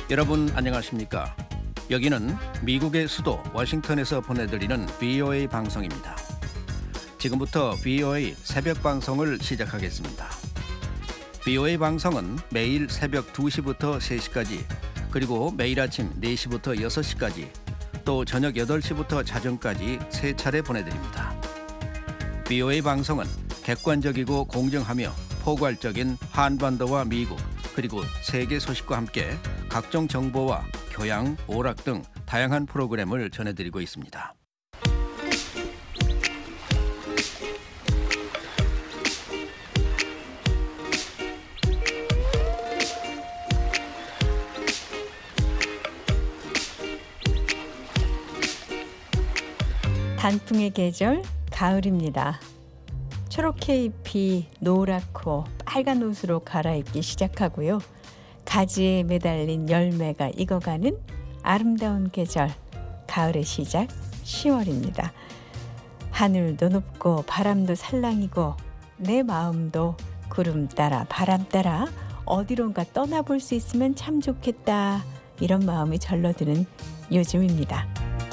여러분 안녕하십니까? 여기는 미국의 수도 워싱턴에서 보내드리는 VOA 방송입니다. 지금부터 VOA 새벽 방송을 시작하겠습니다. VOA 방송은 매일 새벽 2시부터 3시까지, 그리고 매일 아침 4시부터 6시까지, 또 저녁 8시부터 자정까지 3차례 보내드립니다. VOA 방송은 객관적이고 공정하며 포괄적인 한반도와 미국, 그리고 세계 소식과 함께 각종 정보와 교양, 오락 등 다양한 프로그램을 전해드리고 있습니다. 단풍의 계절, 가을입니다. 초록해 잎이 노랗고 빨간 옷으로 갈아입기 시작하고요. 가지에 매달린 열매가 익어가는 아름다운 계절, 가을의 시작 10월입니다. 하늘도 높고 바람도 살랑이고 내 마음도 구름 따라 바람 따라 어디론가 떠나볼 수 있으면 참 좋겠다, 이런 마음이 절로드는 요즘입니다.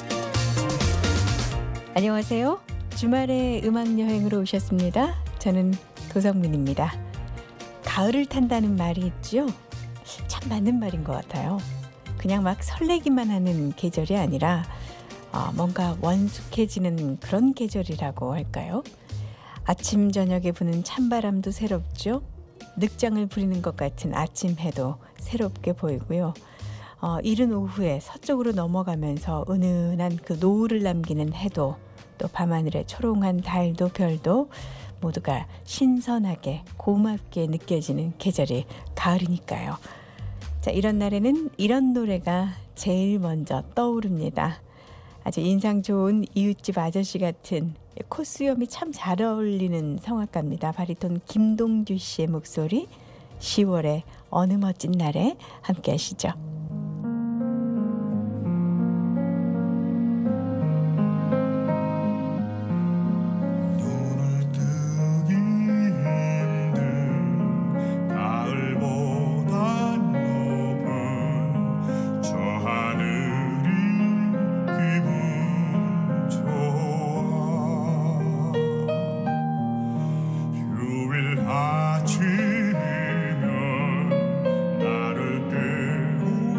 안녕하세요. 주말에 음악여행으로 오셨습니다. 저는 도성민입니다. 가을을 탄다는 말이 있죠. 참 맞는 말인 것 같아요. 그냥 막 설레기만 하는 계절이 아니라 뭔가 원숙해지는 그런 계절이라고 할까요? 아침 저녁에 부는 찬바람도 새롭죠. 늑장을 부리는 것 같은 아침 해도 새롭게 보이고요. 이른 오후에 서쪽으로 넘어가면서 은은한 그 노을을 남기는 해도, 또 밤하늘의 초롱한 달도 별도 모두가 신선하게 고맙게 느껴지는 계절이 가을이니까요. 자, 이런 날에는 이런 노래가 제일 먼저 떠오릅니다. 아주 인상 좋은 이웃집 아저씨 같은 콧수염이 참 잘 어울리는 성악가입니다. 바리톤 김동주 씨의 목소리, 10월의 어느 멋진 날에 함께 하시죠. 나를 깨우며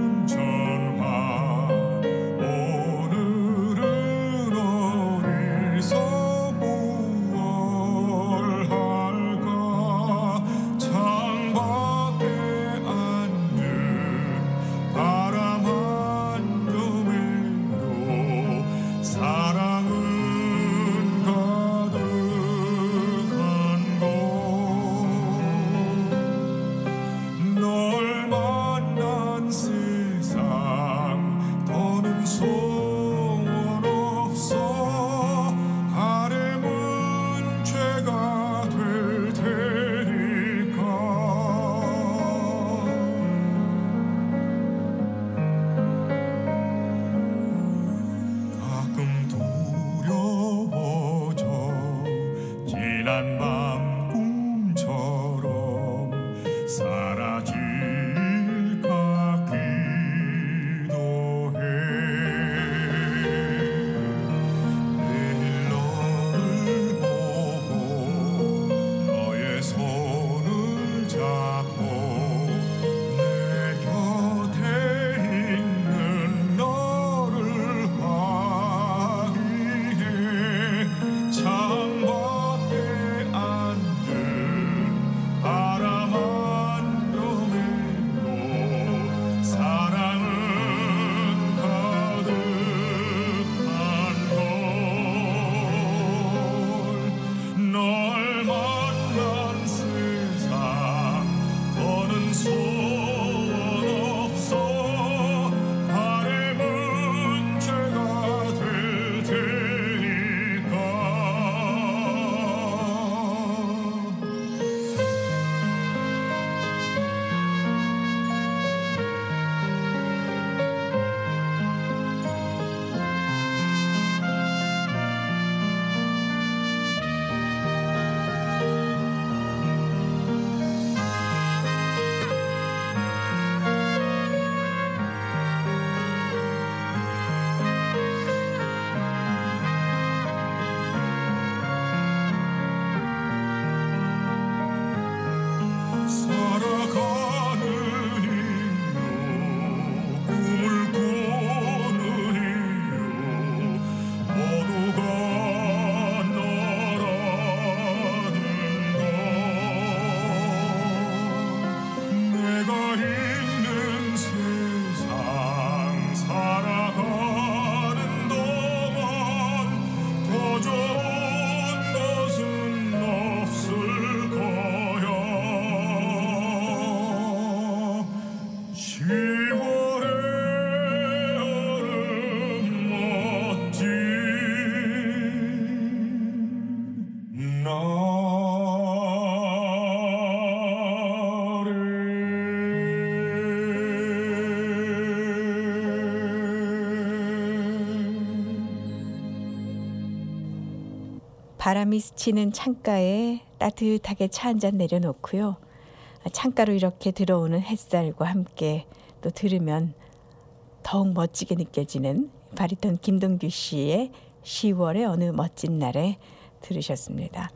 바람이 스치는 창가에 따뜻하게 차 한 잔 내려놓고요. 창가로 이렇게 들어오는 햇살과 함께 또 들으면 더욱 멋지게 느껴지는 바리톤 김동규 씨의 10월의 어느 멋진 날에 들으셨습니다.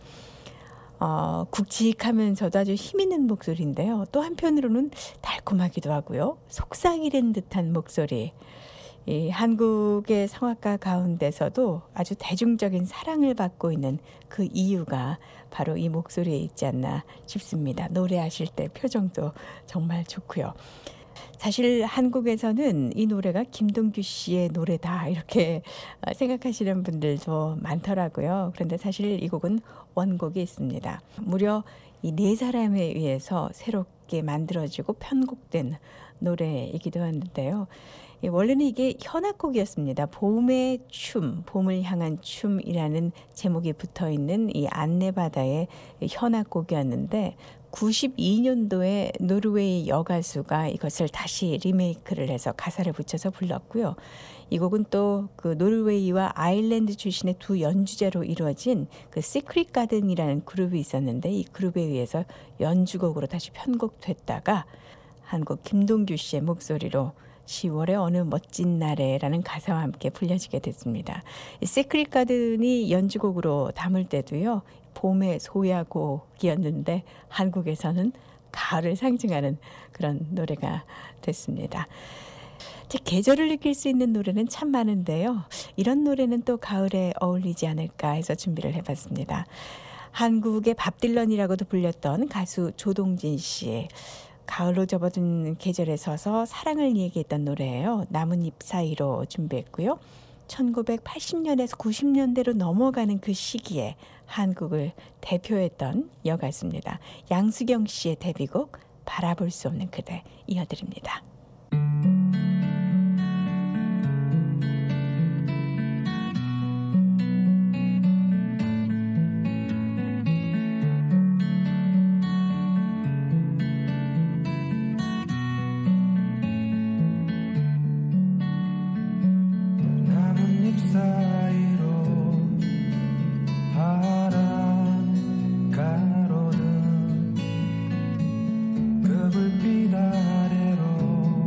굵직하면서도 아주 힘있는 목소리인데요. 또 한편으로는 달콤하기도 하고요. 속삭이는 듯한 목소리. 이 한국의 성악가 가운데서도 아주 대중적인 사랑을 받고 있는 그 이유가 바로 이 목소리에 있지 않나 싶습니다. 노래하실 때 표정도 정말 좋고요. 사실 한국에서는 이 노래가 김동규 씨의 노래다 이렇게 생각하시는 분들도 많더라고요. 그런데 사실 이 곡은 원곡이 있습니다. 무려 이 네 사람에 의해서 새롭게 만들어지고 편곡된 노래이기도 하는데요. 원래는 이게 현악곡이었습니다. 봄의 춤, 봄을 향한 춤이라는 제목이 붙어있는 이 안내바다의 현악곡이었는데 92년도에 노르웨이 여가수가 이것을 다시 리메이크를 해서 가사를 붙여서 불렀고요. 이 곡은 또 그 노르웨이와 아일랜드 출신의 두 연주자로 이루어진 그 시크릿 가든이라는 그룹이 있었는데 이 그룹에 의해서 연주곡으로 다시 편곡됐다가 한국 김동규 씨의 목소리로 10월의 어느 멋진 날에라는 가사와 함께 불려지게 됐습니다. 시크릿 가든이 연주곡으로 담을 때도요. 봄의 소야곡이었는데 한국에서는 가을을 상징하는 그런 노래가 됐습니다. 계절을 느낄 수 있는 노래는 참 많은데요. 이런 노래는 또 가을에 어울리지 않을까 해서 준비를 해봤습니다. 한국의 밥 딜런이라고도 불렸던 가수 조동진 씨의 가을로 접어든 계절에 서서 사랑을 얘기했던 노래예요. 나뭇잎 사이로 준비했고요. 1980년에서 90년대로 넘어가는 그 시기에 한국을 대표했던 여가수입니다. 양수경 씨의 데뷔곡 바라볼 수 없는 그대 이어드립니다. 불빛 아래로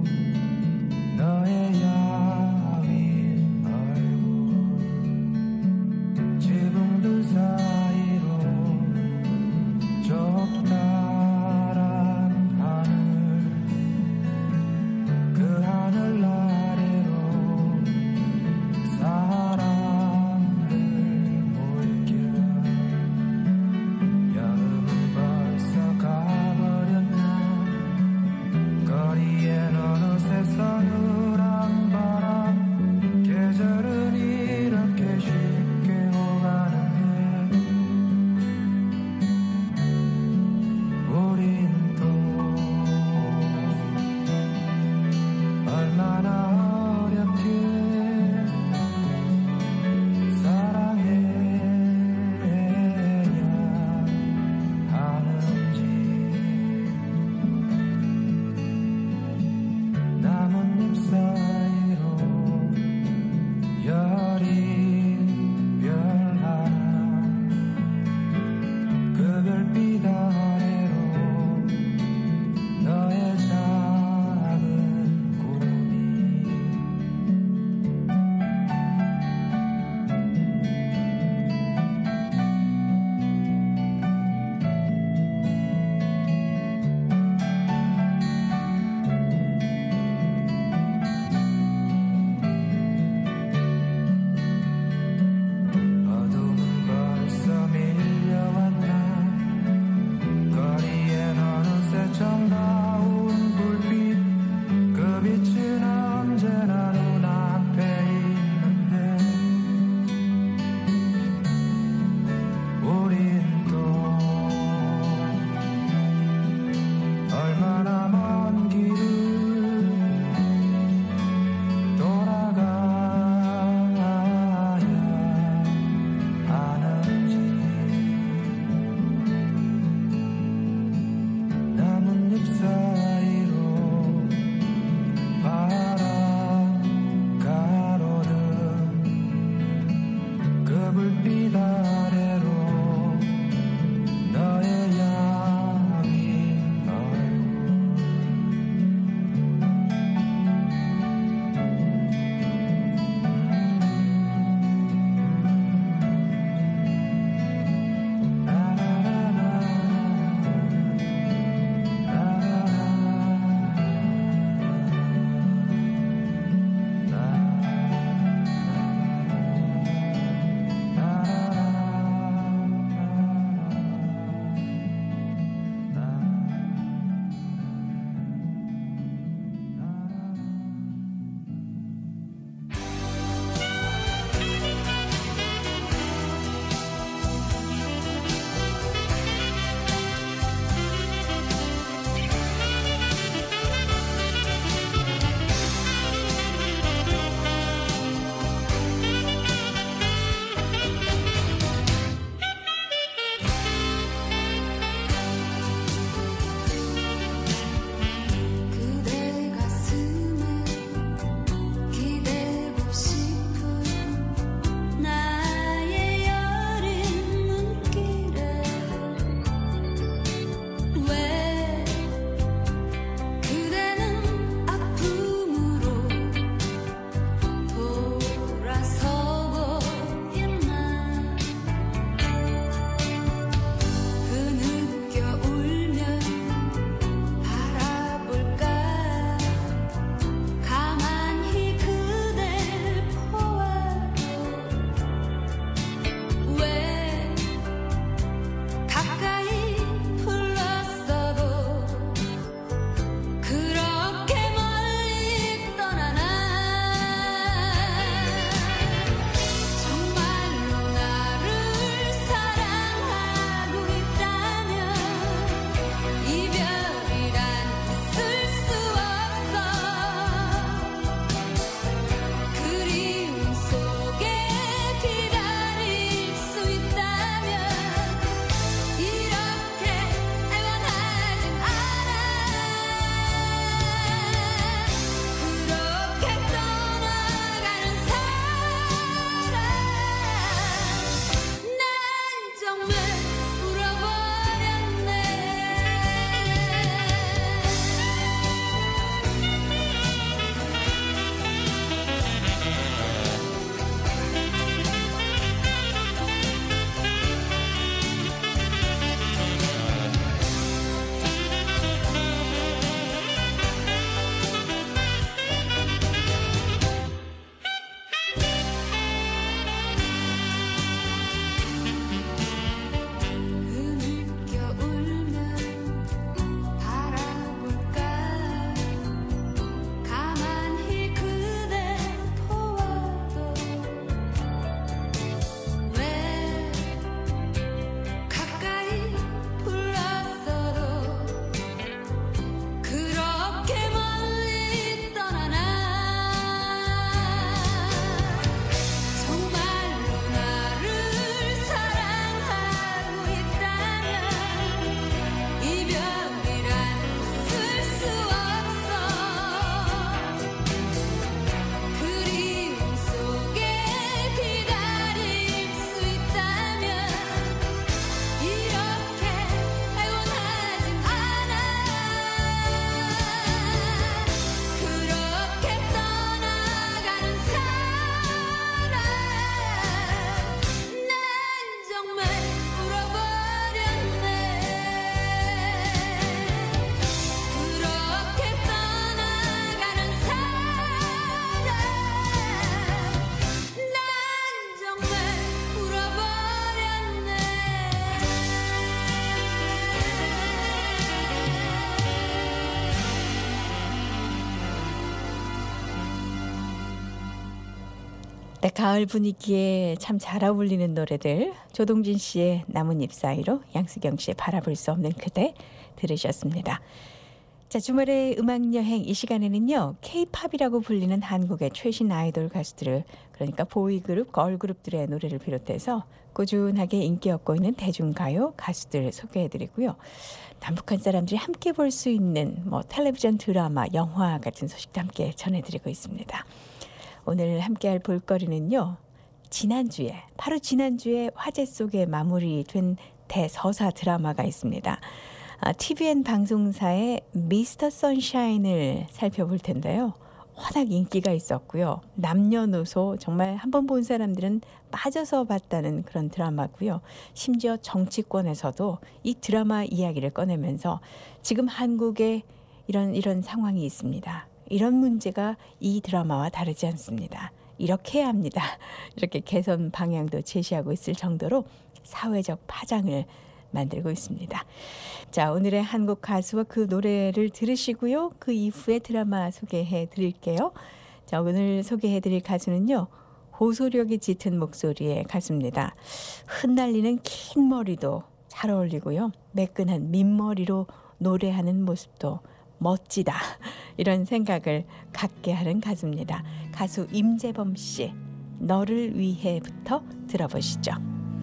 네, 가을 분위기에 참 잘 어울리는 노래들 조동진 씨의 나뭇잎 사이로 양수경 씨의 바라볼 수 없는 그대 들으셨습니다. 자, 주말의 음악여행 이 시간에는요. K-팝이라고 불리는 한국의 최신 아이돌 가수들을 그러니까 보이그룹, 걸그룹들의 노래를 비롯해서 꾸준하게 인기 얻고 있는 대중가요 가수들 소개해드리고요. 남북한 사람들이 함께 볼 수 있는 텔레비전 드라마, 영화 같은 소식도 함께 전해드리고 있습니다. 오늘 함께할 볼거리는요. 바로 지난주에 화제 속에 마무리된 대서사 드라마가 있습니다. TVN 방송사의 미스터 선샤인을 살펴볼 텐데요. 워낙 인기가 있었고요. 남녀노소 정말 한번 본 사람들은 빠져서 봤다는 그런 드라마고요. 심지어 정치권에서도 이 드라마 이야기를 꺼내면서 지금 한국에 이런 상황이 있습니다. 이런 문제가 이 드라마와 다르지 않습니다. 이렇게 해야 합니다. 이렇게 개선 방향도 제시하고 있을 정도로 사회적 파장을 만들고 있습니다. 자, 오늘의 한국 가수와 그 노래를 들으시고요. 그 이후에 드라마 소개해 드릴게요. 자, 오늘 소개해 드릴 가수는요. 호소력이 짙은 목소리의 가수입니다. 흩날리는 긴 머리도 잘 어울리고요. 매끈한 민머리로 노래하는 모습도 멋지다. 이런 생각을 갖게 하는 가수입니다. 가수 임재범 씨, 너를 위해부터 들어보시죠.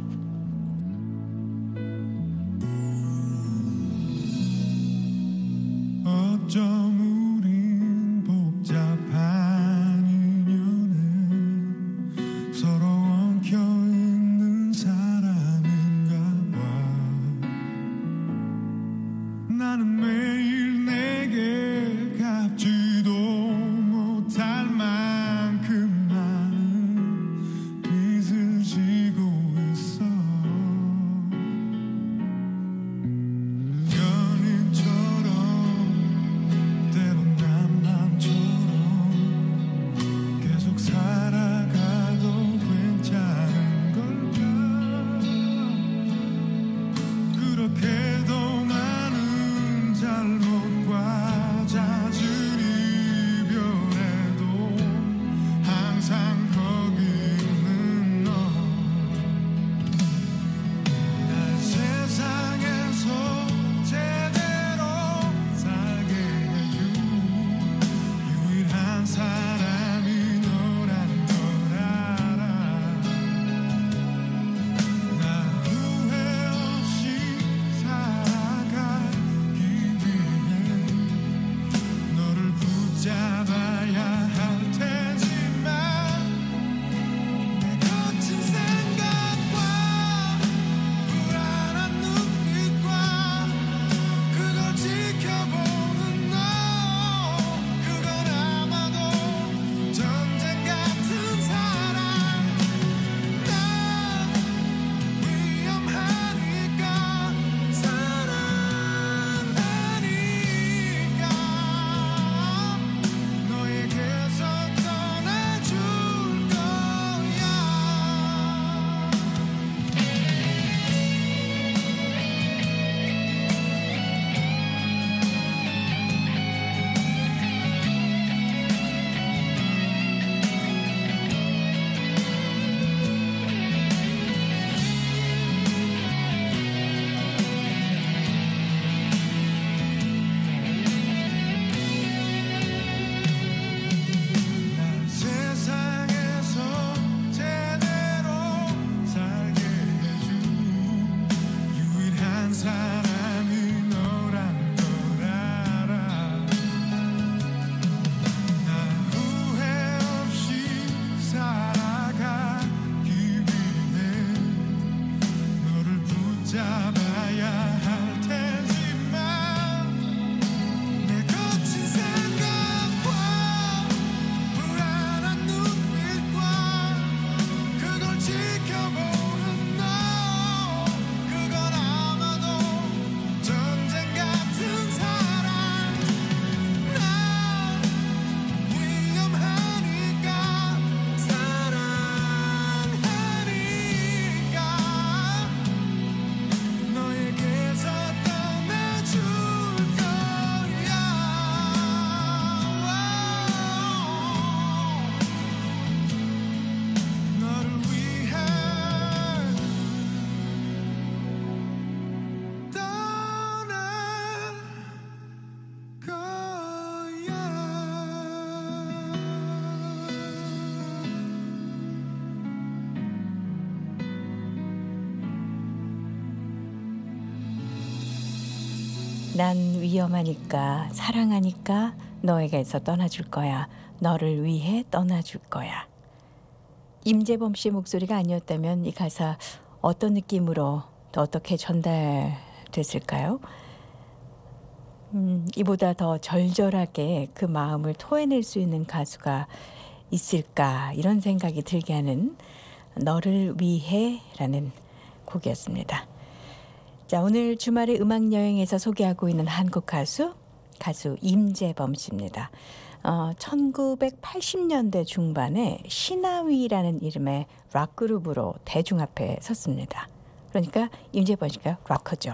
어쩜 우린 복잡한 인연에 서로 엉켜있는 사람인가 봐. 나는 매일 내게 갚지도 못할 만큼 많은 빚을 지고 난 위험하니까 사랑하니까 너에게서 떠나줄 거야. 너를 위해 떠나줄 거야. 임재범 씨 목소리가 아니었다면 이 가사 어떤 느낌으로 또 어떻게 전달됐을까요? 이보다 더 절절하게 그 마음을 토해낼 수 있는 가수가 있을까 이런 생각이 들게 하는 너를 위해라는 곡이었습니다. 자, 오늘 주말의 음악여행에서 소개하고 있는 한국 가수 임재범 씨입니다. 1980년대 중반에 신하위라는 이름의 락그룹으로 대중 앞에 섰습니다. 그러니까 임재범 씨가 락커죠.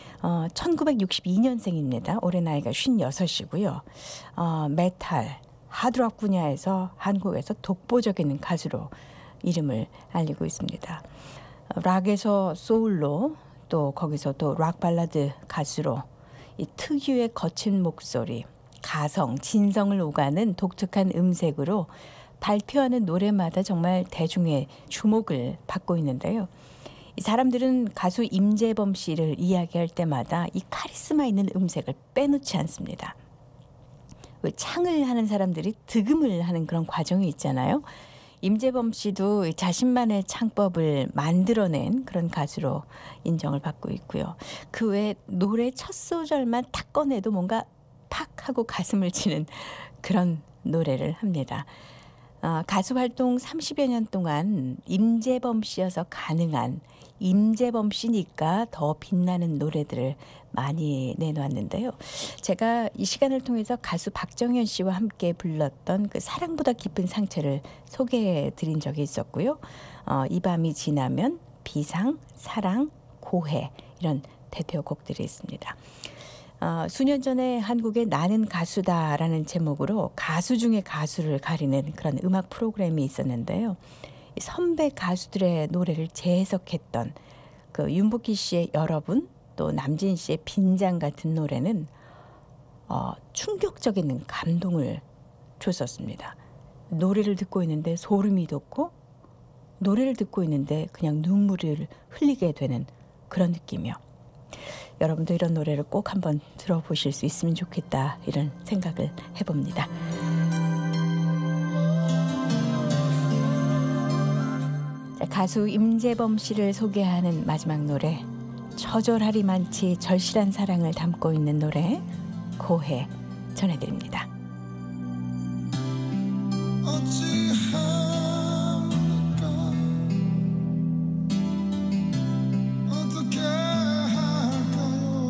1962년생입니다. 올해 나이가 56이고요. 메탈, 하드락 분야에서 한국에서 독보적인 가수로 이름을 알리고 있습니다. 락에서 소울로 또 거기서 또 락 발라드 가수로 이 특유의 거친 목소리, 가성, 진성을 오가는 독특한 음색으로 발표하는 노래마다 정말 대중의 주목을 받고 있는데요. 이 사람들은 가수 임재범 씨를 이야기할 때마다 이 카리스마 있는 음색을 빼놓지 않습니다. 창을 하는 사람들이 득음을 하는 그런 과정이 있잖아요. 임재범 씨도 자신만의 창법을 만들어낸 그런 가수로 인정을 받고 있고요. 그 외에 노래 첫 소절만 탁 꺼내도 뭔가 팍 하고 가슴을 치는 그런 노래를 합니다. 가수 활동 30여 년 동안 임재범 씨여서 가능한 임재범 씨니까 더 빛나는 노래들을 많이 내놓았는데요. 제가 이 시간을 통해서 가수 박정현 씨와 함께 불렀던 그 사랑보다 깊은 상처를 소개해 드린 적이 있었고요. 이 밤이 지나면, 비상, 사랑, 고해 이런 대표곡들이 있습니다. 수년 전에 한국의 나는 가수다라는 제목으로 가수 중에 가수를 가리는 그런 음악 프로그램이 있었는데요. 선배 가수들의 노래를 재해석했던 그 윤복희 씨의 여러분 또 남진 씨의 빈장 같은 노래는 충격적인 감동을 줬었습니다. 노래를 듣고 있는데 소름이 돋고 노래를 듣고 있는데 그냥 눈물을 흘리게 되는 그런 느낌이요. 여러분도 이런 노래를 꼭 한번 들어보실 수 있으면 좋겠다 이런 생각을 해봅니다. 가수 임재범 씨를 소개하는 마지막 노래, 처절하리 많지 절실한 사랑을 담고 있는 노래 고해 전해드립니다. 어떻게 할까요?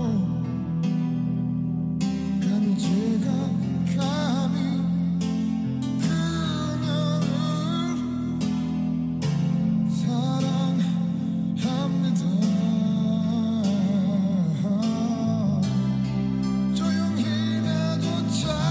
감히 제가 감히 그녀를 사랑합니다. 조용히 내도 잘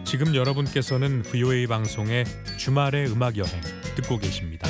지금 여러분께서는 VOA 방송의 주말의 음악 여행 듣고 계십니다.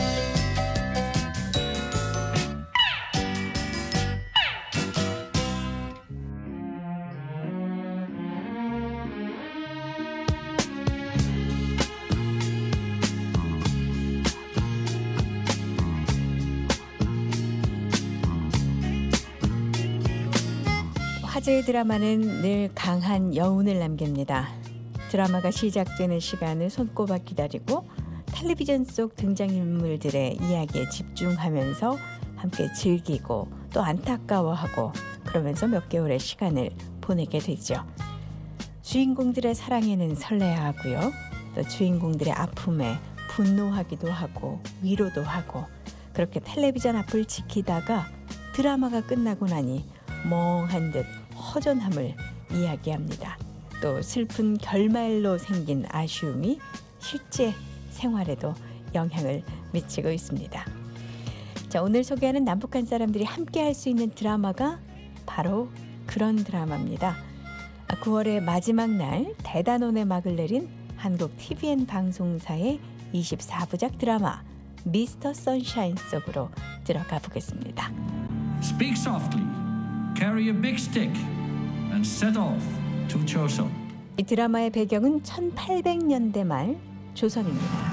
화제의 드라마는 늘 강한 여운을 남깁니다. 드라마가 시작되는 시간을 손꼽아 기다리고 텔레비전 속 등장인물들의 이야기에 집중하면서 함께 즐기고 또 안타까워하고 그러면서 몇 개월의 시간을 보내게 되죠. 주인공들의 사랑에는 설레야 하고요. 또 주인공들의 아픔에 분노하기도 하고 위로도 하고 그렇게 텔레비전 앞을 지키다가 드라마가 끝나고 나니 멍한 듯 허전함을 이야기합니다. 또 슬픈 결말로 생긴 아쉬움이 실제 생활에도 영향을 미치고 있습니다. 자, 오늘 소개하는 남북한 사람들이 함께 할 수 있는 드라마가 바로 그런 드라마입니다. 9월의 마지막 날 대단원의 막을 내린 한국 TVN 방송사의 24부작 드라마 미스터 선샤인 속으로 들어가 보겠습니다. Speak softly, carry a big stick, and set off to Chosun. 이 드라마의 배경은 1800년대 말 조선입니다.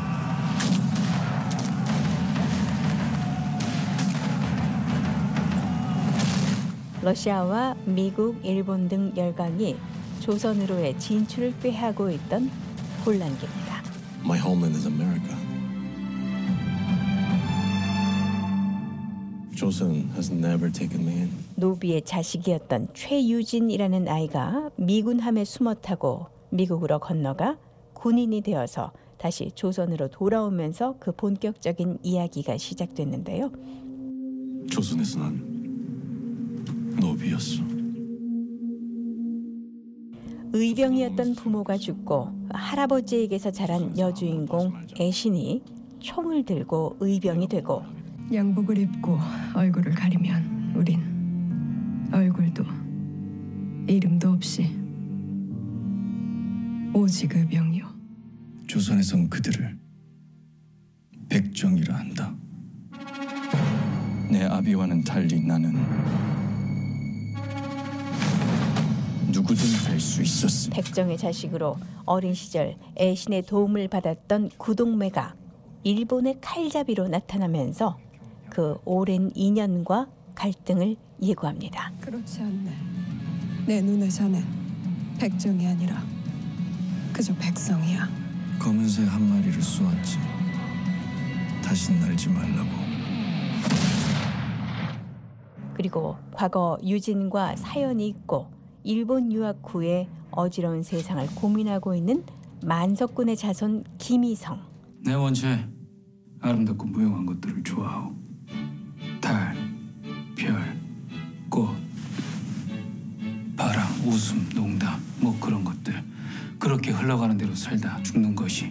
러시아와 미국, 일본 등 열강이 조선으로의 진출을 꾀하고 있던 혼란기입니다. My homeland is America. Joseon has never taken me in. 노비의 자식이었던 최유진이라는 아이가 미군 함에 숨어 타고 미국으로 건너가 군인이 되어서 다시 조선으로 돌아오면서 그 본격적인 이야기가 시작됐는데요. 조선에서 난 노비였어. 의병이었던 부모가 죽고 할아버지에게서 자란 여주인공 애신이 총을 들고 의병이 되고 양복을 입고 얼굴을 가리면 우린 얼굴도 이름도 없이 오직 의병이요. 조선에선 그들을 백정이라 한다. 내 아비와는 달리 나는 누구든 될 수 있었음. 백정의 자식으로 어린 시절 애신의 도움을 받았던 구동매가 일본의 칼잡이로 나타나면서 그 오랜 인연과 갈등을 예고합니다. 그렇지 않네. 내 눈에 자넨 백정이 아니라 그저 백성이야. 검은새 한 마리를 쏘았지. 다신 날지 말라고. 그리고 과거 유진과 사연이 있고 일본 유학 후에 어지러운 세상을 고민하고 있는 만석군의 자손 김희성. 내 원체 아름답고 무용한 것들을 좋아하오. 달, 별, 꽃, 바람, 웃음, 농담, 뭐 그런 것들. 그렇게 흘러가는 대로 살다 죽는 것이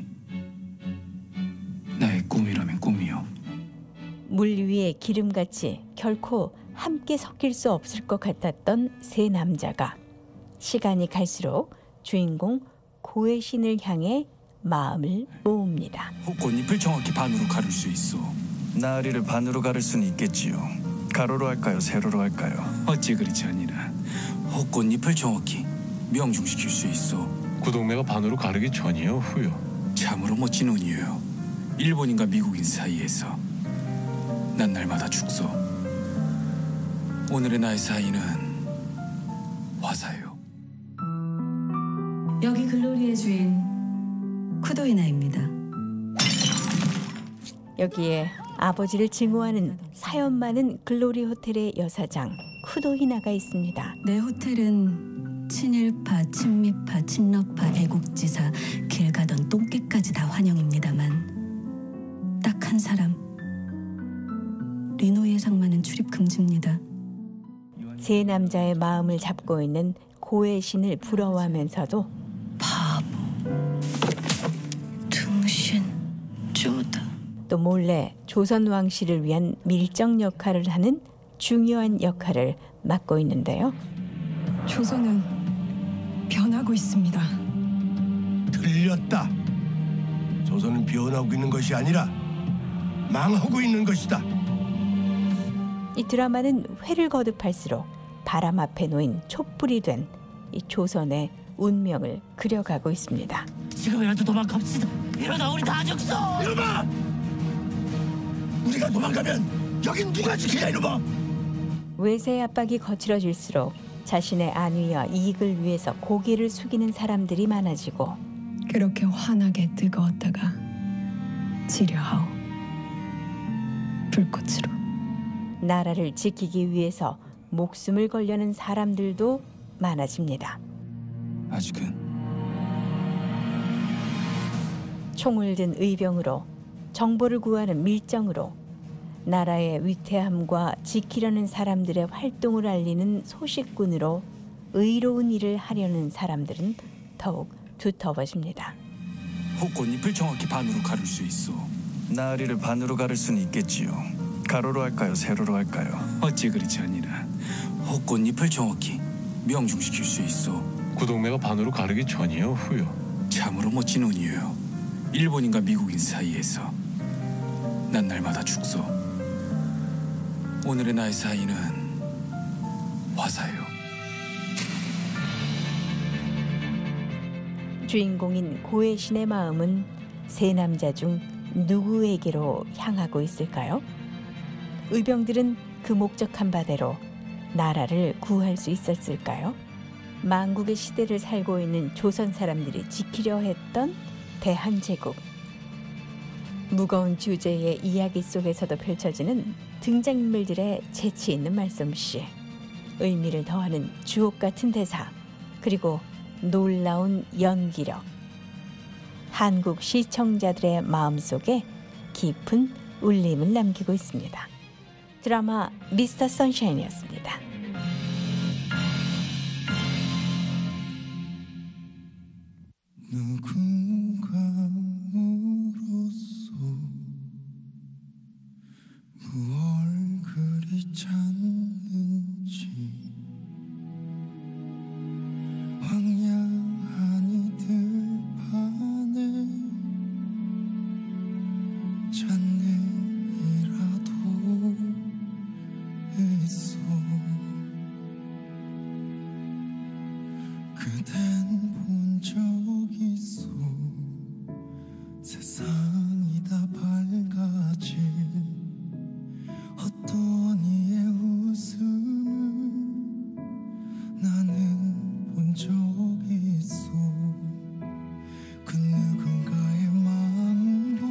나의 꿈이라면 꿈이요. 물 위에 기름같이 결코 함께 섞일 수 없을 것 같았던 세 남자가 시간이 갈수록 주인공 고해신을 향해 마음을 모읍니다. 꽃잎을 정확히 반으로 가를 수 있어. 나으리를 반으로 가를 수는 있겠지요. 가로로 할까요? 세로로 할까요? 어찌 그렇지 아니라 꽃잎을 정확히 명중시킬 수 있어. 구동매가 반으로 가르기 전이요, 후요? 참으로 멋진 운이에요. 일본인과 미국인 사이에서 난 날마다 죽소. 오늘의 나의 사이는 화사요. 여기 글로리의 주인 쿠도이나입니다. 여기에 아버지를 증오하는 사연 많은 글로리 호텔의 여사장 쿠도히나가 있습니다. 내 호텔은 친일파, 친미파, 친러파, 애국지사, 길 가던 똥개까지 다 환영입니다만 딱 한 사람 리노 예상만은 출입 금지입니다. 세 남자의 마음을 잡고 있는 고의 신을 부러워하면서도 바보, 등신, 쪼다. 또 몰래 조선 왕실을 위한 밀정 역할을 하는 중요한 역할을 맡고 있는데요. 조선은 변하고 있습니다. 틀렸다. 조선은 변하고 있는 것이 아니라 망하고 있는 것이다. 이 드라마는 회를 거듭할수록 바람 앞에 놓인 촛불이 된 이 조선의 운명을 그려가고 있습니다. 지금이라도 도망갑시다. 이러다 우리 다 죽어. 이놈아! 우리가 도망가면 여긴 누가 지키냐 이놈아! 외세의 압박이 거칠어질수록 자신의 안위와 이익을 위해서 고개를 숙이는 사람들이 많아지고 그렇게 환하게 뜨거웠다가 지려하오. 불꽃으로. 나라를 지키기 위해서 목숨을 걸려는 사람들도 많아집니다. 아직은 총을 든 의병으로, 정보를 구하는 밀정으로, 나라의 위태함과 지키려는 사람들의 활동을 알리는 소식꾼으로 의로운 일을 하려는 사람들은 더욱 두터워집니다. 호꽃잎을 정확히 반으로 가를 수 있어. 나으리를 반으로 가를 수는 있겠지요. 가로로 할까요? 세로로 할까요? 어찌 그렇지 아니라 호꽃잎을 정확히 명중시킬 수 있어. 구동매가 반으로 가르기 전이요, 후요? 참으로 멋진 운이에요. 일본인과 미국인 사이에서 난 날마다 죽소. 오늘의 나의 사이는 화사요. 주인공인 고해신의 마음은 세 남자 중 누구에게로 향하고 있을까요? 의병들은 그 목적한 바대로 나라를 구할 수 있었을까요? 만국의 시대를 살고 있는 조선 사람들이 지키려 했던 대한제국. 무거운 주제의 이야기 속에서도 펼쳐지는 등장인물들의 재치 있는 말솜씨, 의미를 더하는 주옥 같은 대사, 그리고 놀라운 연기력. 한국 시청자들의 마음속에 깊은 울림을 남기고 있습니다. 드라마 미스터 선샤인이었습니다. 누군가 울었어. 무얼 그리 찾는지. 황량한 이들 판에 잔내이라도 했어. 그댄 본 적 있어. 세상이 다 밝아질 어떤 이의 웃음을 나는 본 적 있어. 그 누군가의 마음도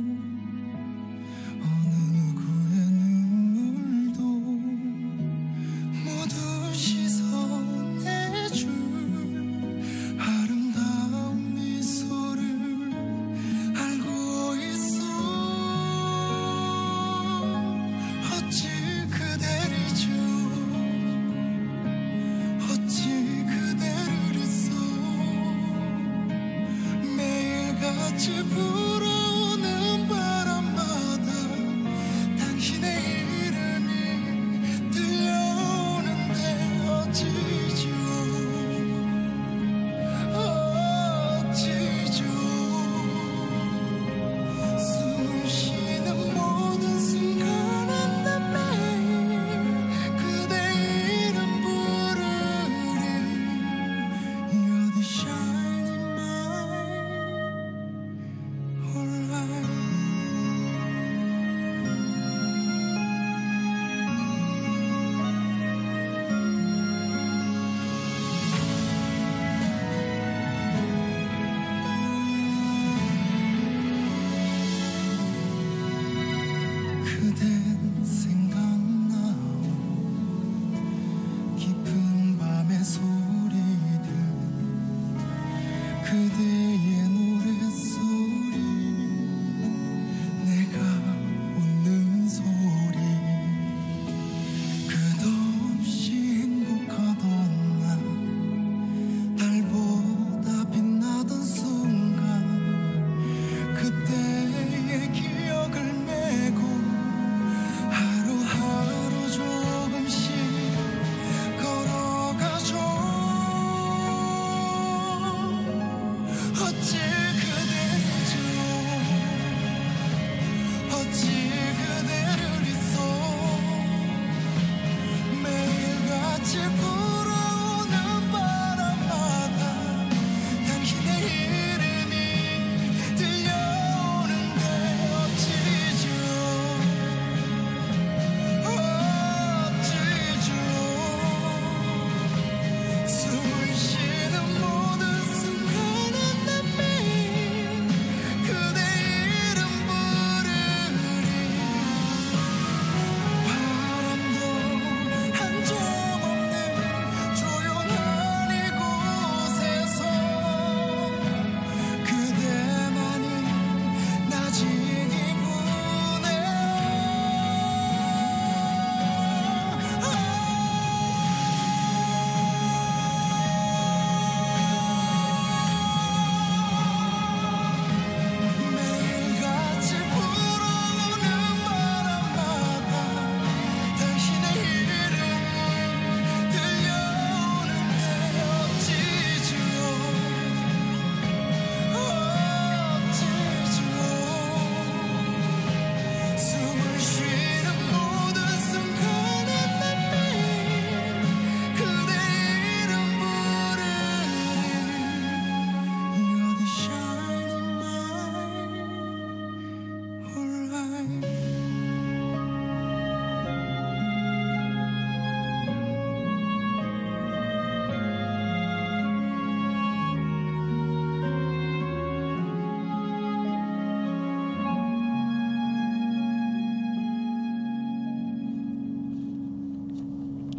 어느 누구의 눈물도 모두 씻어내줄 아름다운 미소를 알고 있어. 어찌 그대를 잊어. 어찌 그대를 잊어. 매일같이 불어오는 바람마다 당신의 이름이 들려오는데 어찌죠. 어찌죠. 숨을 쉬는 모든 순간엔 난 매일 그대 이름 부르리. You're the shining light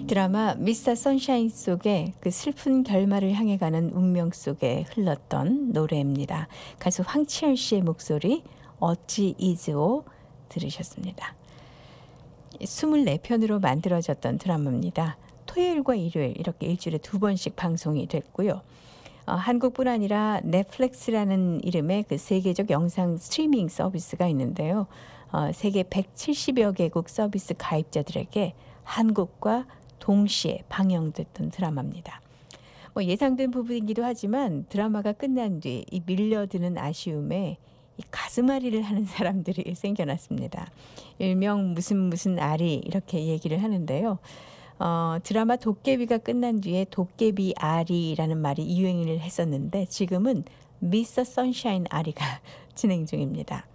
드라마 미스터 선샤인 속에 그 슬픈 결말을 향해 가는 운명 속에 흘렀던 노래입니다. 가수 황치열 씨의 목소리 어찌 이즈오 들으셨습니다. 24편으로 만들어졌던 드라마입니다. 토요일과 일요일 이렇게 일주일에 2번씩 방송이 됐고요. 한국뿐 아니라 넷플릭스라는 이름의 그 세계적 영상 스트리밍 서비스가 있는데요. 세계 170여 개국 서비스 가입자들에게 한국과 동시에 방영됐던 드라마입니다. 예상된 부분이기도 하지만 드라마가 끝난 뒤 이 밀려드는 아쉬움에 이 가슴앓이를 하는 사람들이 생겨났습니다. 일명 무슨 알이 이렇게 얘기를 하는데요. 드라마 도깨비가 끝난 뒤에 도깨비 아리라는 말이 유행을 했었는데 지금은 미스터 선샤인 아리가 진행 중입니다.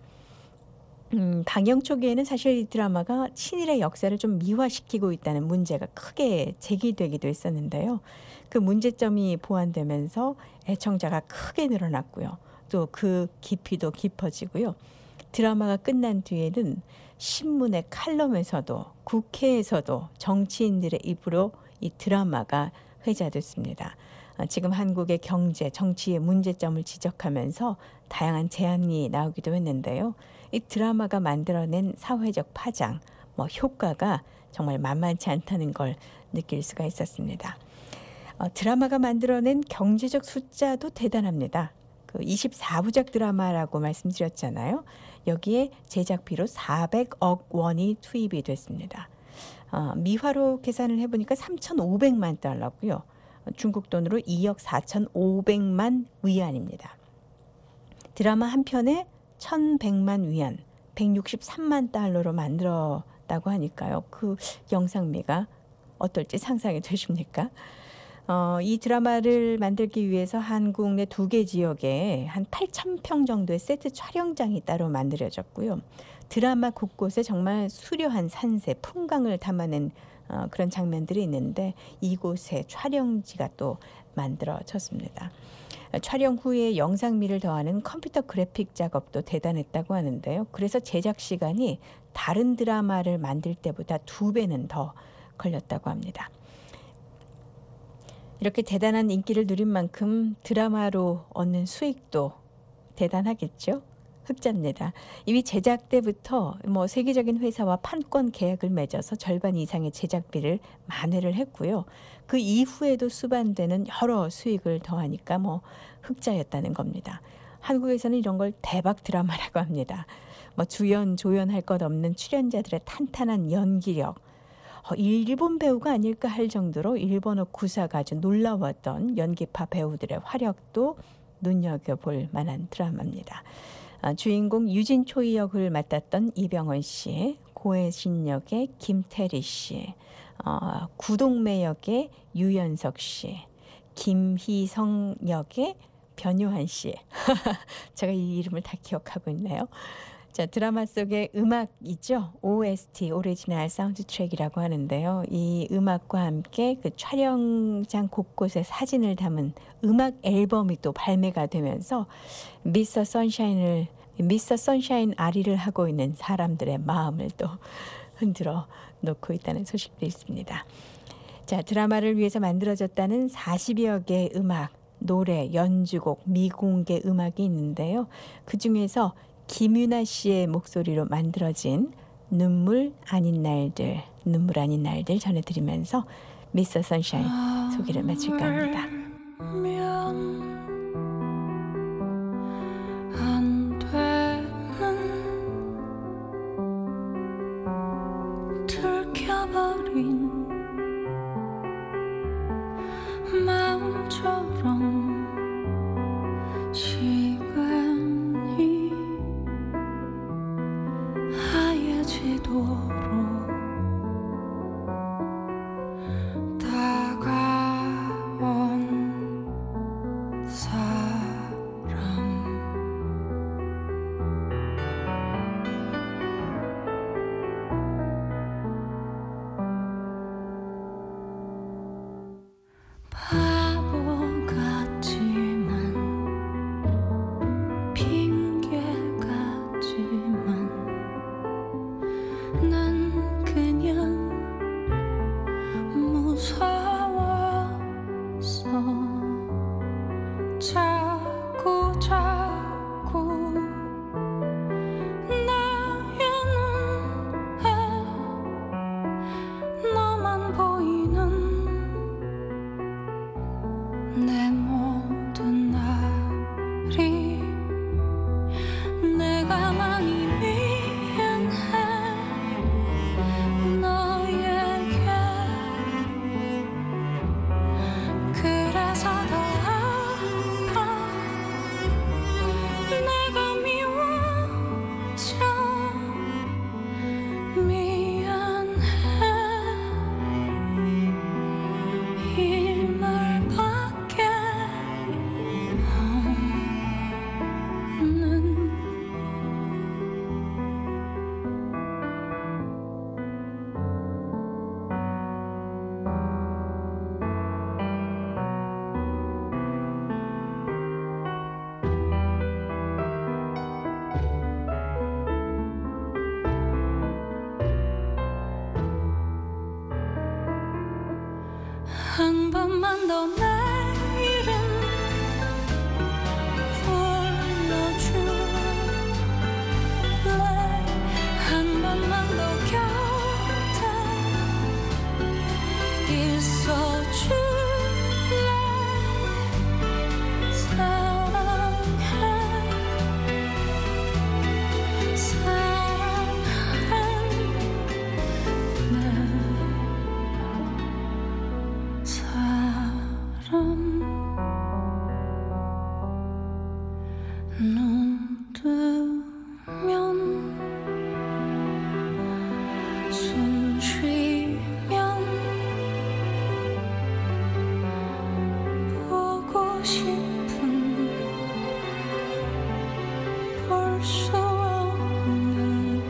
방영 초기에는 사실 이 드라마가 친일의 역사를 좀 미화시키고 있다는 문제가 크게 제기되기도 했었는데요. 그 문제점이 보완되면서 애청자가 크게 늘어났고요. 또 그 깊이도 깊어지고요. 드라마가 끝난 뒤에는 신문의 칼럼에서도 국회에서도 정치인들의 입으로 이 드라마가 회자됐습니다. 지금 한국의 경제, 정치의 문제점을 지적하면서 다양한 제안이 나오기도 했는데요. 이 드라마가 만들어낸 사회적 파장, 효과가 정말 만만치 않다는 걸 느낄 수가 있었습니다. 드라마가 만들어낸 경제적 숫자도 대단합니다. 그 24부작 드라마라고 말씀드렸잖아요. 여기에 제작비로 400억 원이 투입이 됐습니다. 미화로 계산을 해보니까 3,500만 달러고요. 중국 돈으로 2억 4,500만 위안입니다. 드라마 한 편에 1,100만 위안, 163만 달러로 만들었다고 하니까요. 그 영상미가 어떨지 상상이 되십니까? 이 드라마를 만들기 위해서 한국 내 2개 지역에 한 8,000평 정도의 세트 촬영장이 따로 만들어졌고요. 드라마 곳곳에 정말 수려한 산세, 풍광을 담아낸 그런 장면들이 있는데 이곳에 촬영지가 또 만들어졌습니다. 촬영 후에 영상미를 더하는 컴퓨터 그래픽 작업도 대단했다고 하는데요. 그래서 제작 시간이 다른 드라마를 만들 때보다 2배는 더 걸렸다고 합니다. 이렇게 대단한 인기를 누린 만큼 드라마로 얻는 수익도 대단하겠죠. 흑자입니다. 이미 제작 때부터 세계적인 회사와 판권 계약을 맺어서 절반 이상의 제작비를 만회를 했고요. 그 이후에도 수반되는 여러 수익을 더하니까 흑자였다는 겁니다. 한국에서는 이런 걸 대박 드라마라고 합니다. 주연, 조연할 것 없는 출연자들의 탄탄한 연기력, 일본 배우가 아닐까 할 정도로 일본어 구사가 아주 놀라웠던 연기파 배우들의 활약도 눈여겨볼 만한 드라마입니다. 주인공 유진초이 역을 맡았던 이병헌 씨, 고혜신 역의 김태리 씨, 구동매 역의 유연석 씨, 김희성 역의 변요한 씨. 제가 이 이름을 다 기억하고 있네요. 자, 드라마 속의 음악이죠. OST, 오리지널 사운드 트랙이라고 하는데요. 이 음악과 함께 그 촬영장 곳곳에 사진을 담은 음악 앨범이 또 발매가 되면서 미스터 선샤인 아리를 하고 있는 사람들의 마음을 또 흔들어 놓고 있다는 소식도 있습니다. 자, 드라마를 위해서 만들어졌다는 40여 개의 음악, 노래, 연주곡, 미공개 음악이 있는데요. 그중에서 김유나 씨의 목소리로 만들어진 눈물 아닌 날들 전해드리면서 미스터 선샤인 소개를 마칠까 합니다. 안 되는 들켜버린 마음처럼 다가온 한 번만 더 내 이름 불러줄래 한 번만 더 곁에 있어줄래 사랑해 눈 뜨면 숨 쉬면 보고 싶은 볼 수 없는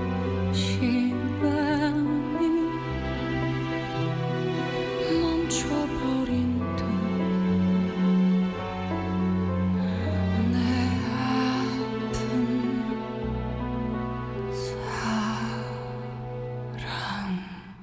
시간이 멈춰버린 듯 내 아픈 사랑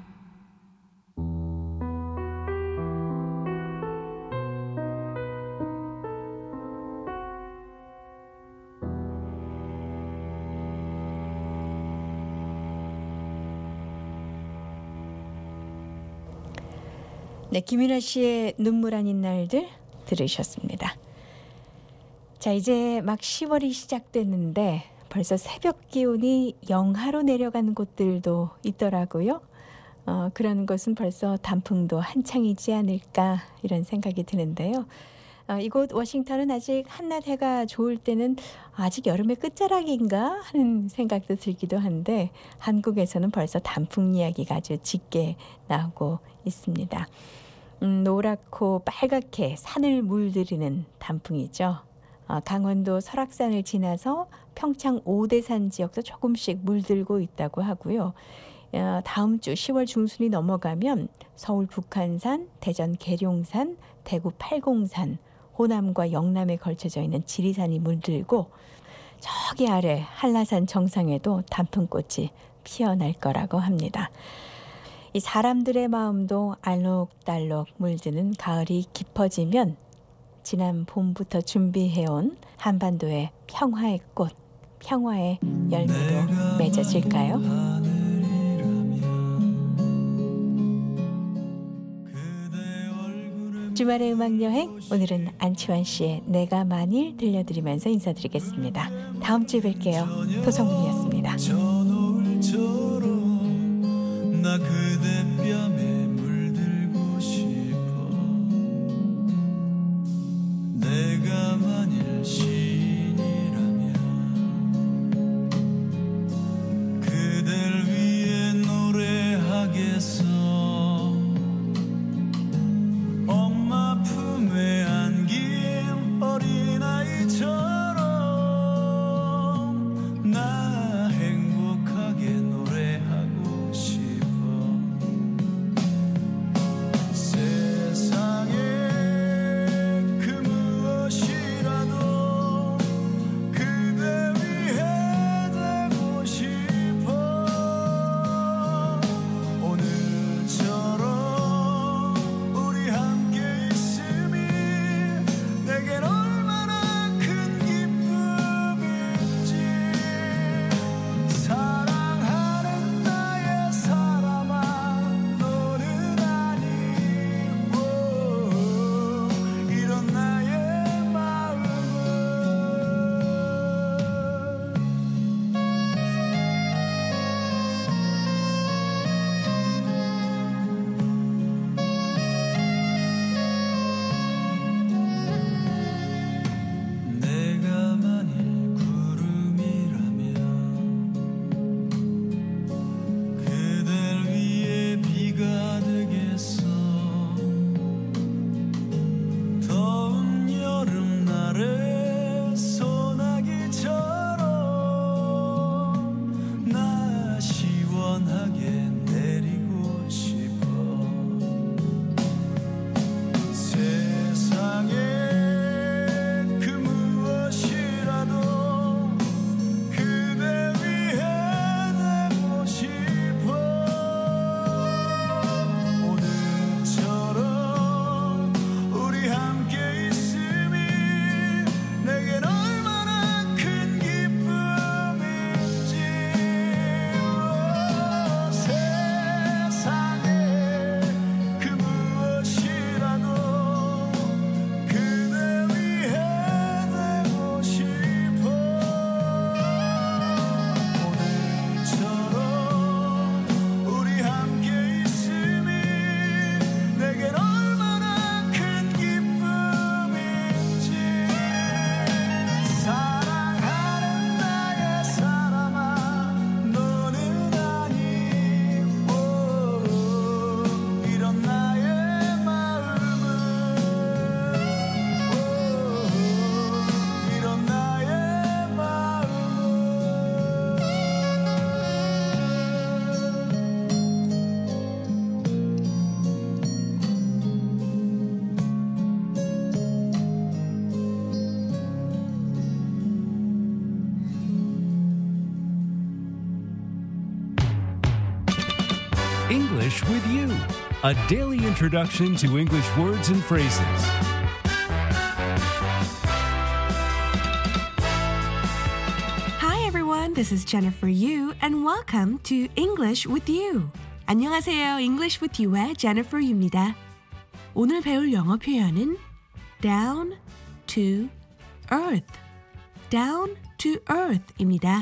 네, 김윤아 씨의 눈물 아닌 날들 들으셨습니다. 자, 이제 막 10월이 시작됐는데 벌써 새벽 기온이 영하로 내려가는 곳들도 있더라고요. 그런 것은 벌써 단풍도 한창이지 않을까 이런 생각이 드는데요. 이곳 워싱턴은 아직 한낮 해가 좋을 때는 아직 여름의 끝자락인가 하는 생각도 들기도 한데 한국에서는 벌써 단풍 이야기가 아주 짙게 나오고 있습니다. 노랗고 빨갛게 산을 물들이는 단풍이죠. 강원도 설악산을 지나서 평창 오대산 지역도 조금씩 물들고 있다고 하고요. 다음 주 10월 중순이 넘어가면 서울 북한산, 대전 계룡산, 대구 팔공산, 호남과 영남에 걸쳐져 있는 지리산이 물들고 저기 아래 한라산 정상에도 단풍꽃이 피어날 거라고 합니다. 이 사람들의 마음도 알록달록 물드는 가을이 깊어지면 지난 봄부터 준비해온 한반도의 평화의 꽃, 평화의 열매로 맺어질까요? 주말의 음악여행, 오늘은 안치환 씨의 내가 만일 들려드리면서 인사드리겠습니다. 다음 주에 뵐게요. 도성문이었습니다. 나 그대 뺨에 물들고 싶어 내가 만일 신이라면 그댈 위해 노래하겠어 엄마 품에 안긴 어린아이처럼 나 행복하게 노래하고 싶어 English with You, a daily introduction to English words and phrases. Hi everyone, this is Jennifer Yu and welcome to English with You. 안녕하세요, English with You의 Jennifer Yu입니다. 오늘 배울 영어 표현은 down to earth, down to earth입니다.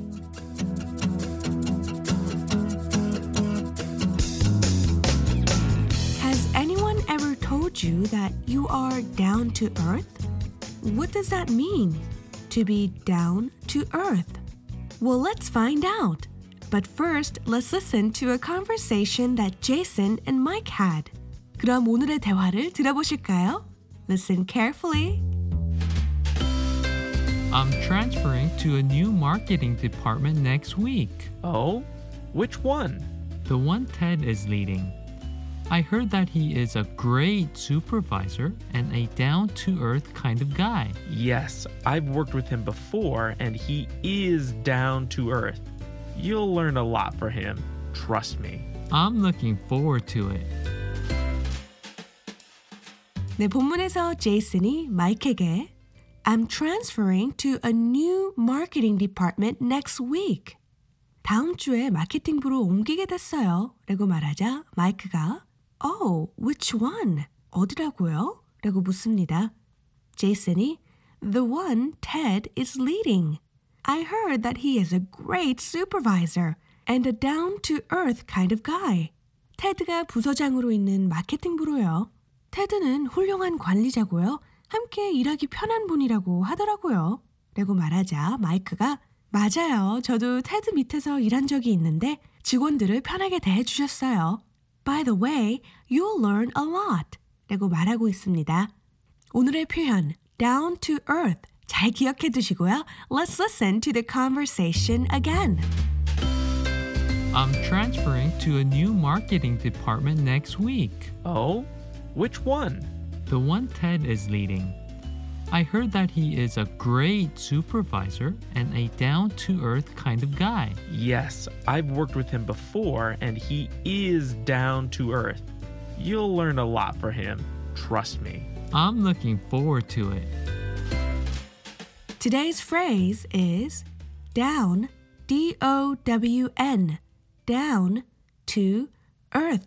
Has anyone ever told you that you are down to earth? What does that mean, to be down to earth? Well, let's find out. But first, let's listen to a conversation that Jason and Mike had. 그럼 오늘의 대화를 들어보실까요? Listen carefully. I'm transferring to a new marketing department next week. Oh? Which one? The one Ted is leading. I heard that he is a great supervisor and a down-to-earth kind of guy. Yes, I've worked with him before and he is down to earth. You'll learn a lot for him. Trust me. I'm looking forward to it. 네, 본문에서 제이슨이 마이크에게 I'm transferring to a new marketing department next week. 다음 주에 마케팅부로 옮기게 됐어요. 라고 말하자 마이크가 Oh, which one? 어디라고요? 라고 묻습니다. 제이슨이 The one Ted is leading. I heard that he is a great supervisor and a down-to-earth kind of guy. 테드가 부서장으로 있는 마케팅부로요. 테드는 훌륭한 관리자고요. 함께 일하기 편한 분이라고 하더라고요. 라고 말하자 마이크가 맞아요. 저도 테드 밑에서 일한 적이 있는데 직원들을 편하게 대해주셨어요. By the way, you'll learn a lot. 라고 말하고 있습니다. 오늘의 표현 down to earth 잘 기억해 두시고요. Let's listen to the conversation again. I'm transferring to a new marketing department next week. Oh? Which one? The one Ted is leading. I heard that he is a great supervisor and a down-to-earth kind of guy. Yes, I've worked with him before and he is down to earth. You'll learn a lot for him. Trust me. I'm looking forward to it. Today's phrase is down, D-O-W-N, down to earth,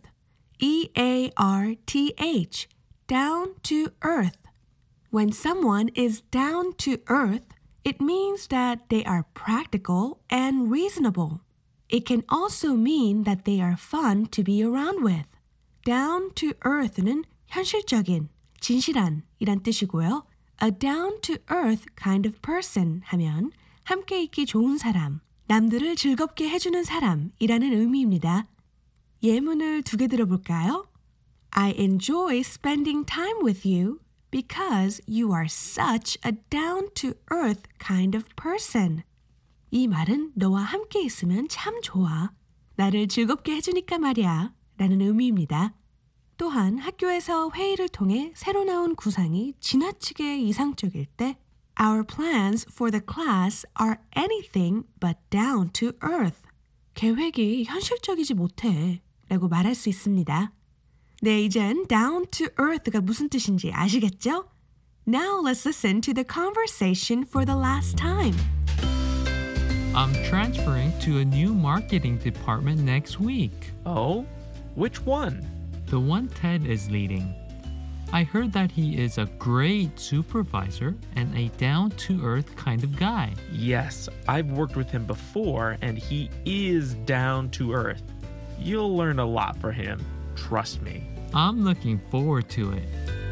E-A-R-T-H, down to earth. When someone is down to earth, it means that they are practical and reasonable. It can also mean that they are fun to be around with. Down to earth는 현실적인, 진실한 이란 뜻이고요. A down-to-earth kind of person 하면 함께 있기 좋은 사람, 남들을 즐겁게 해주는 사람이라는 의미입니다. 예문을 두 개 들어볼까요? I enjoy spending time with you because you are such a down-to-earth kind of person. 이 말은 너와 함께 있으면 참 좋아. 나를 즐겁게 해주니까 말이야. 라는 의미입니다. 또한 학교에서 회의를 통해 새로 나온 구상이 지나치게 이상적일 때 Our plans for the class are anything but down to earth. 계획이 현실적이지 못해 라고 말할 수 있습니다. 네, 이젠 down to earth가 무슨 뜻인지 아시겠죠? Now let's listen to the conversation for the last time. I'm transferring to a new marketing department next week. Oh? Which one? The one Ted is leading. I heard that he is a great supervisor and a down-to-earth kind of guy. Yes, I've worked with him before and he is down to earth. You'll learn a lot for him. Trust me. I'm looking forward to it.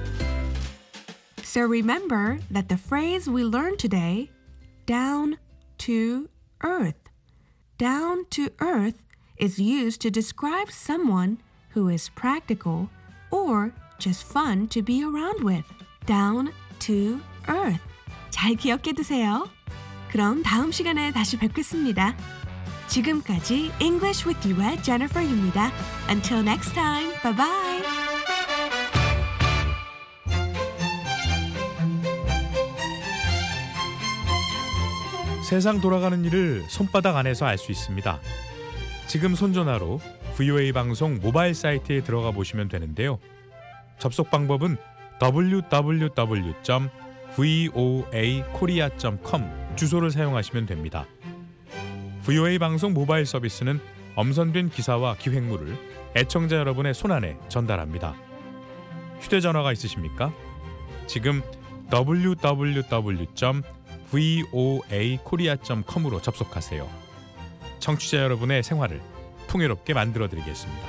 So remember that the phrase we learned today, down to earth. Down to earth is used to describe someone who is practical or just fun to be around with. Down to earth. 잘 기억해 두세요. 그럼 다음 시간에 다시 뵙겠습니다. 지금까지 English with You의 Jennifer Yu입니다. Until next time, bye bye. 세상 돌아가는 일을 손바닥 안에서 알 수 있습니다. 지금 손전화로 VOA 방송 모바일 사이트에 들어가 보시면 되는데요. 접속 방법은 www.voakorea.com 주소를 사용하시면 됩니다. VOA 방송 모바일 서비스는 엄선된 기사와 기획물을 애청자 여러분의 손안에 전달합니다. 휴대전화가 있으십니까? 지금 www.voakorea.com으로 접속하세요. 청취자 여러분의 생활을 풍요롭게 만들어드리겠습니다.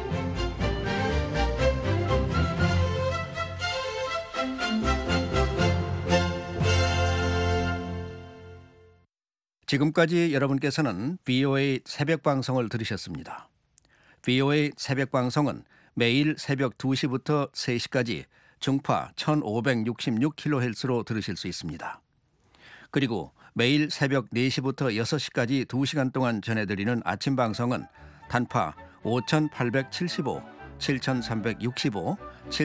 지금까지 여러분께서는 VOA 새벽 방송을 들으셨습니다. VOA 새벽 방송은 매일 새벽 2시부터 3시까지 중파 1566kHz로 들으실 수 있습니다. 그리고 매일 새벽 4시부터 6시까지 2시간 동안 전해드리는 아침 방송은 단파 5875, 7365,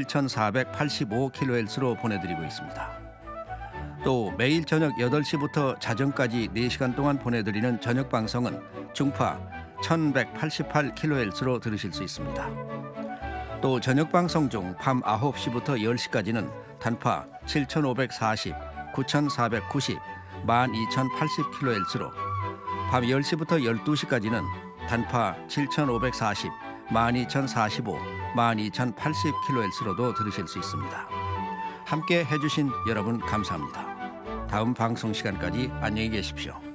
7485kHz로 보내드리고 있습니다. 또 매일 저녁 8시부터 자정까지 4시간 동안 보내드리는 저녁 방송은 중파 1188kHz로 들으실 수 있습니다. 또 저녁 방송 중 밤 9시부터 10시까지는 단파 7540, 9490, 12080kHz로, 밤 10시부터 12시까지는 단파 7540, 12045, 12080kHz로도 들으실 수 있습니다. 함께 해주신 여러분 감사합니다. 다음 방송 시간까지 안녕히 계십시오.